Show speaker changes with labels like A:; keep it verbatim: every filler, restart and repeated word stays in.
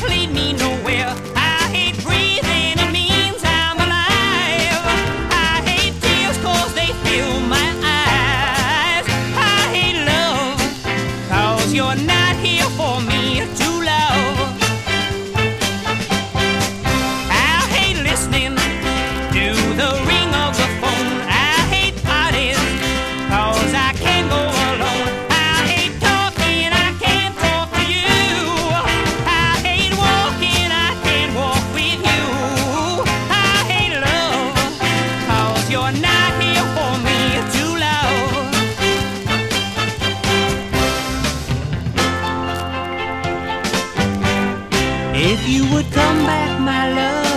A: can't lead me nowhere. I hate breathing, it means I'm alive. I hate tears cause they fill my eyes. I hate love cause you're not here for me to love. I hate listening to the ring of the phone. I hate parties cause I can't go alone. I hate talking, I can't talk to you. I hate walking, I can't walk with you. I hate love cause you're not here for me to love. If you would come back, my love,